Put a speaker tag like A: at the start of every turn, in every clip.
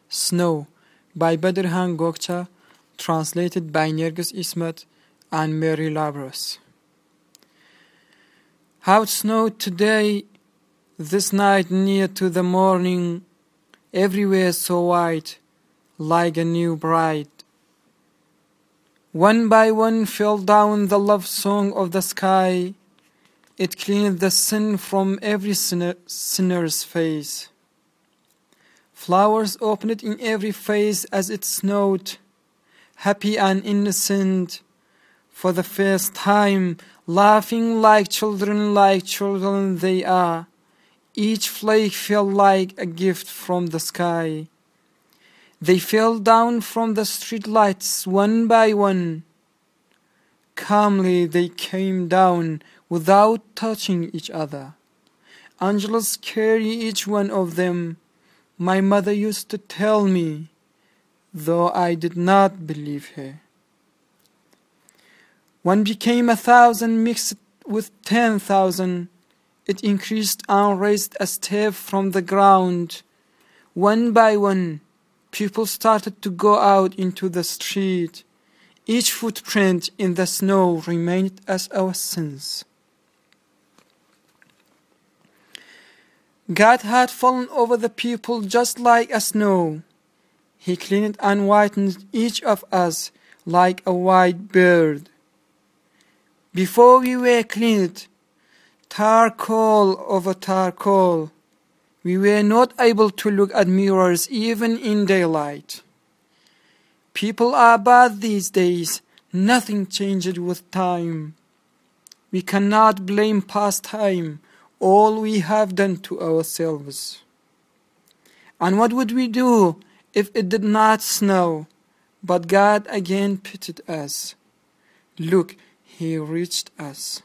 A: Snow by Bedirhan Gökçe, translated by Nergis Ismet and Mary Labros. How it snowed today, this night near to the morning, everywhere so white, like a new bride. One by one fell down the love song of the sky. It cleaned the sin from every sinner's face. Flowers opened in every face as it snowed, happy and innocent, for the first time, laughing like children they are. Each flake felt like a gift from the sky. They fell down from the streetlights one by one. Calmly they came down without touching each other. Angels carry each one of them. My mother used to tell me, though I did not believe her. One became 1,000 mixed with 10,000. It increased and raised a step from the ground. One by one, people started to go out into the street. Each footprint in the snow remained as our sins. God had fallen over the people just like a snow. He cleaned and whitened each of us like a white bird. Before we were cleaned, charcoal over charcoal, we were not able to look at mirrors even in daylight. People are bad these days. Nothing changed with time. We cannot blame past time, all we have done to ourselves. And what would we do if it did not snow? But God again pitied us. Look, He reached us.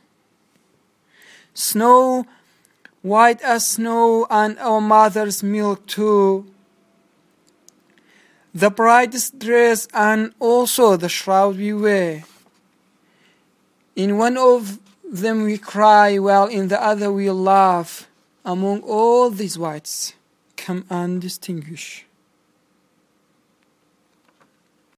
A: Snow, white as snow, and our mother's milk too. The brightest dress and also the shroud we wear. In one of them we cry, while in the other we laugh. Among all these whites, come and distinguish.